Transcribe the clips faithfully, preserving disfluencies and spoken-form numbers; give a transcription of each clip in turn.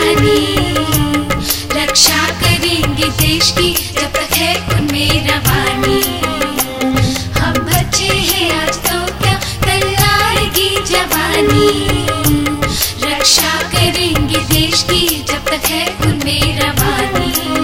जवानी। रक्षा करेंगे देश की जब तक है उनमें रवानी। हम बच्चे हैं आज तो क्या कल आएगी जवानी। रक्षा करेंगे देश की जब तक है उनमें रवानी।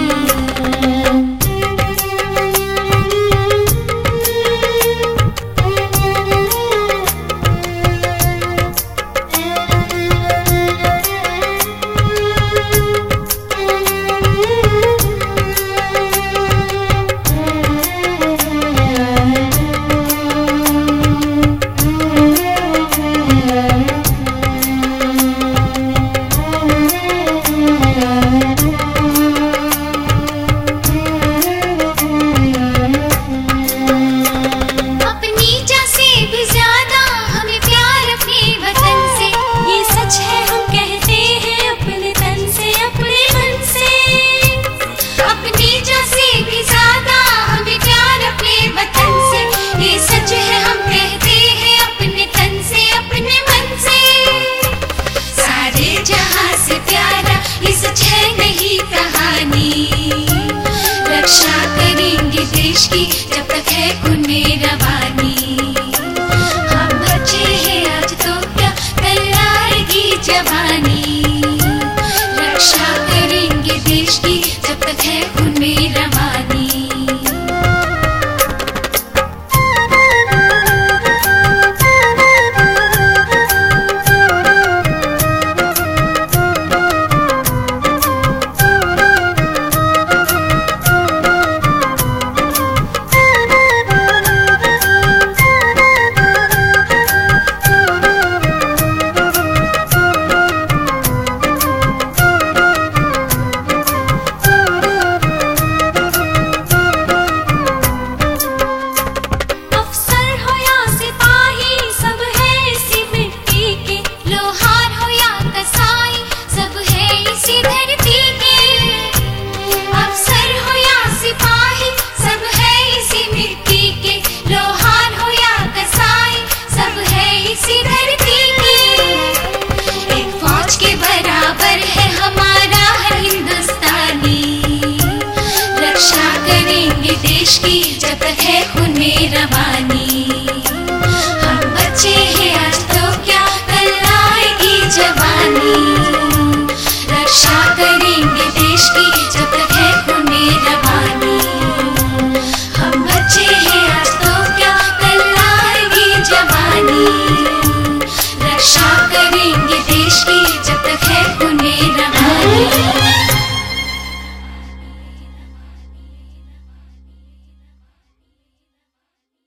रक्षा करेंगे देश की जब तक है उनमें रवानी। हम बच्चे हैं आज तो क्या कल आएगी जवानी। रक्षा करेंगे देश की जब तक है